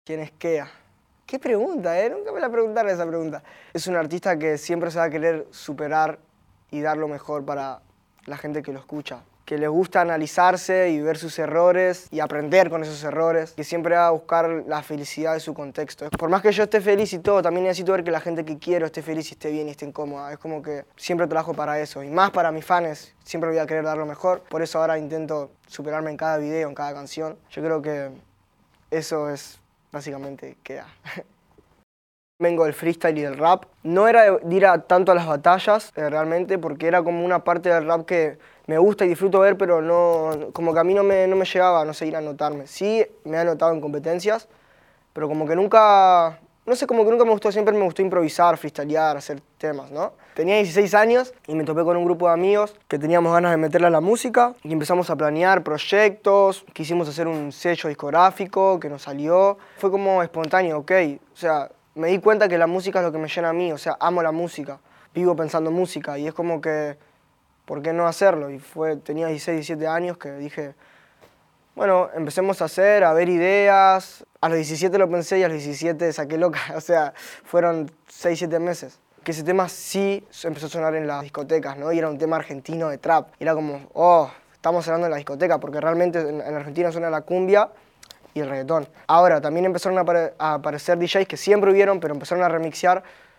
¿Quién es Kea? ¿Qué pregunta, eh? Nunca me la preguntaron esa pregunta. Es un artista que siempre se va a querer superar y dar lo mejor para la gente que lo escucha. Que le gusta analizarse y ver sus errores y aprender con esos errores. Que siempre va a buscar la felicidad de su contexto. Por más que yo esté feliz y todo, también necesito ver que la gente que quiero esté feliz y esté bien y esté cómoda. Es como que siempre trabajo para eso. Y más para mis fans, siempre voy a querer dar lo mejor. Por eso ahora intento superarme en cada video, en cada canción. Yo creo que eso es básicamente Kea. Vengo del freestyle y del rap. No era de ir tanto a las batallas, realmente, porque era como una parte del rap que me gusta y disfruto ver, pero no, como que a mí no me llegaba, no sé, ir a anotarme. Sí, me he anotado en competencias, pero como que nunca, no sé, como que nunca me gustó, siempre me gustó improvisar, freestylear, hacer temas, ¿no? Tenía 16 años y me topé con un grupo de amigos que teníamos ganas de meterle a la música y empezamos a planear proyectos, quisimos hacer un sello discográfico que nos salió. Fue como espontáneo, ok, o sea, me di cuenta que la música es lo que me llena a mí, o sea, amo la música, vivo pensando en música y es como que, ¿por qué no hacerlo? Y tenía 16, 17 años que dije, bueno, empecemos a hacer, a ver ideas. A los 17 lo pensé y a los 17 saqué loca, o sea, fueron 6, 7 meses. Que ese tema sí empezó a sonar en las discotecas, ¿no? Y era un tema argentino de trap. Y era como, oh, estamos hablando en la discoteca, porque realmente en Argentina suena la cumbia y el reggaetón. Ahora, también empezaron a aparecer DJs que siempre hubieron, pero empezaron a remixear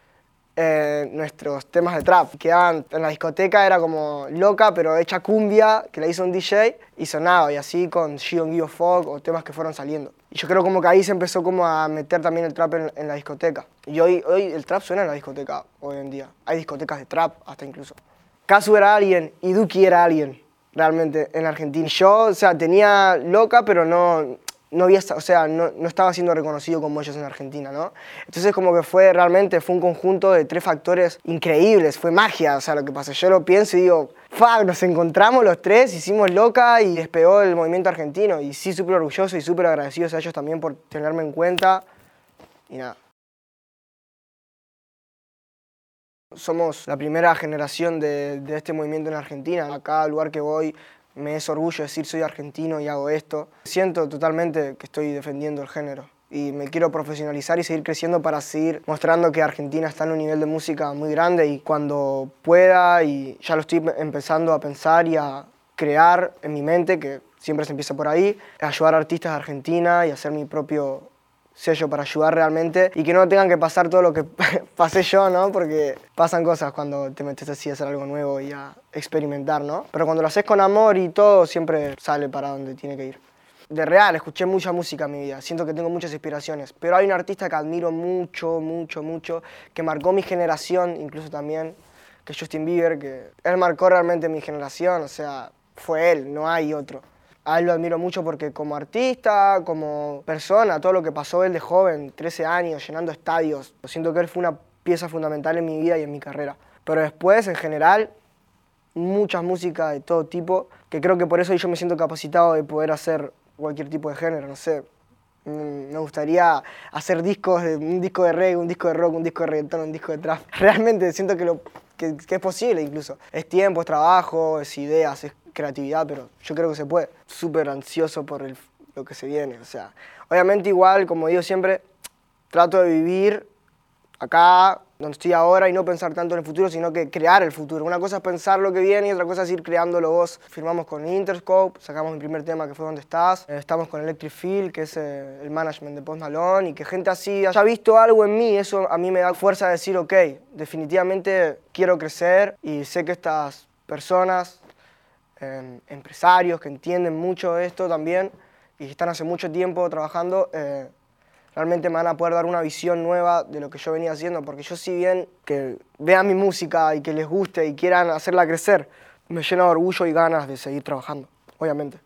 nuestros temas de trap. Quedaban en la discoteca, era como loca, pero hecha cumbia, que la hizo un DJ y sonaba, y así con She Don't Give a Fuck o temas que fueron saliendo. Y yo creo como que ahí se empezó como a meter también el trap en la discoteca. Y hoy el trap suena en la discoteca, hoy en día. Hay discotecas de trap hasta incluso. Casu era alguien y Duki era alguien, realmente, en Argentina. Yo, o sea, tenía loca, pero no estaba siendo reconocido como ellos en Argentina, ¿no? Entonces como que realmente fue un conjunto de 3 factores increíbles, fue magia, o sea, lo que pasa. Yo lo pienso y digo, fuck, nos encontramos los 3, hicimos loca y despegó el movimiento argentino. Y sí, súper orgulloso y súper agradecidos a ellos también por tenerme en cuenta y nada. Somos la primera generación de este movimiento en Argentina. A cada lugar que voy me es orgullo decir soy argentino y hago esto. Siento totalmente que estoy defendiendo el género y me quiero profesionalizar y seguir creciendo para seguir mostrando que Argentina está en un nivel de música muy grande y cuando pueda, y ya lo estoy empezando a pensar y a crear en mi mente, que siempre se empieza por ahí, ayudar a artistas de Argentina y hacer mi propio sello para ayudar realmente y que no tengan que pasar todo lo que pasé yo, ¿no? Porque pasan cosas cuando te metes así a hacer algo nuevo y a experimentar, ¿no? Pero cuando lo haces con amor y todo, siempre sale para donde tiene que ir. De real, escuché mucha música en mi vida, siento que tengo muchas inspiraciones, pero hay un artista que admiro mucho, mucho, mucho, que marcó mi generación, incluso también, que es Justin Bieber, que él marcó realmente mi generación, o sea, fue él, no hay otro. A él lo admiro mucho porque como artista, como persona, todo lo que pasó él de joven, 13 años, llenando estadios, siento que él fue una pieza fundamental en mi vida y en mi carrera. Pero después, en general, mucha música de todo tipo, que creo que por eso yo me siento capacitado de poder hacer cualquier tipo de género, no sé. Me gustaría hacer discos, un disco de reggae, un disco de rock, un disco de reggaetón, un disco de trap. Realmente siento que es posible incluso. Es tiempo, es trabajo, es ideas, es creatividad, pero yo creo que se puede. Súper ansioso por lo que se viene, o sea. Obviamente igual, como digo siempre, trato de vivir acá, donde estoy ahora, y no pensar tanto en el futuro, sino que crear el futuro. Una cosa es pensar lo que viene y otra cosa es ir creándolo vos. Firmamos con Interscope, sacamos mi primer tema que fue ¿Dónde estás? Estamos con Electric Feel, que es el management de Post Malone, y que gente así haya visto algo en mí, eso a mí me da fuerza de decir, ok, definitivamente quiero crecer y sé que estas personas, empresarios que entienden mucho de esto también y que están hace mucho tiempo trabajando, realmente me van a poder dar una visión nueva de lo que yo venía haciendo, porque yo si bien que vean mi música y que les guste y quieran hacerla crecer, me llena de orgullo y ganas de seguir trabajando, obviamente.